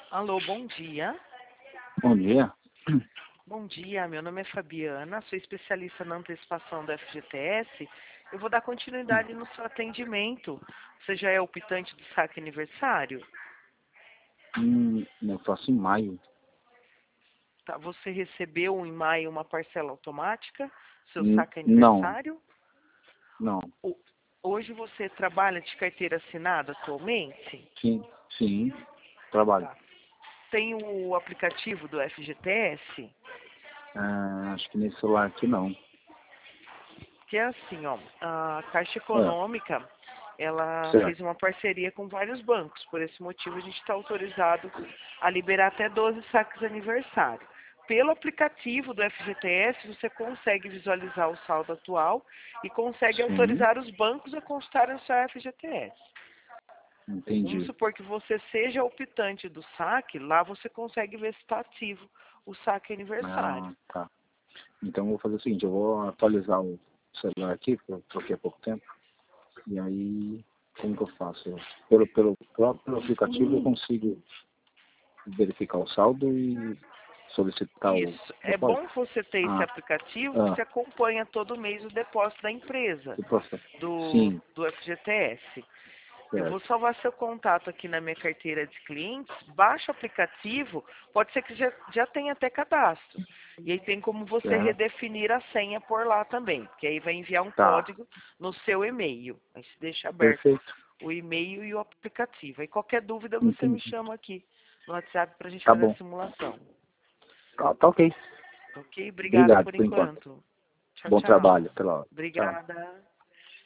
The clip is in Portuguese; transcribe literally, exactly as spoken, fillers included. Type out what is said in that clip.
Alô, bom dia. Bom dia. Bom dia, meu nome é Fabiana, sou especialista na antecipação do F G T S. Eu vou dar continuidade no seu atendimento. Você já é optante do saque aniversário? Hum, eu faço em maio. Tá, você recebeu em maio uma parcela automática, seu Hum, saque Não, aniversário? não. O- Hoje você trabalha de carteira assinada atualmente? Sim, sim. Trabalho. Tá. Tem o aplicativo do F G T S? Ah, acho que nesse celular aqui não. Que é assim, ó, a Caixa É, Econômica, ela fez certo. uma parceria com vários bancos. Por esse motivo, a gente está autorizado a liberar até doze saques aniversário. Pelo aplicativo do F G T S, você consegue visualizar o saldo atual e consegue Sim, autorizar os bancos a constarem o seu F G T S. Vamos entendi. supor que você seja optante do saque, lá você consegue ver se está ativo o saque aniversário. Ah, tá. Então eu vou fazer o seguinte, eu vou atualizar o celular aqui, porque eu troquei há pouco tempo. E aí, como que eu faço? Eu- Pelo, pelo próprio aplicativo eu consigo verificar o saldo e solicitar o Isso. É bom depósito? você ter esse Ah, aplicativo que ah, você acompanha todo mês o depósito da empresa, depósito. do, Sim, do F G T S. Eu vou certo. salvar seu contato aqui na minha carteira de clientes, baixa o aplicativo, pode ser que já, já tenha até cadastro. E aí tem como você Certo. redefinir a senha por lá também, porque aí vai enviar um Tá. código no seu e-mail. Aí se deixa aberto Perfeito. o e-mail e o aplicativo. Aí qualquer dúvida você me Entendi. chama aqui no WhatsApp para a gente Tá fazer a bom. simulação. Tá, tá ok. Ok? Obrigada Obrigado por por enquanto. enquanto. Tchau, Bom tchau. trabalho. Pela hora. Tchau. Obrigada.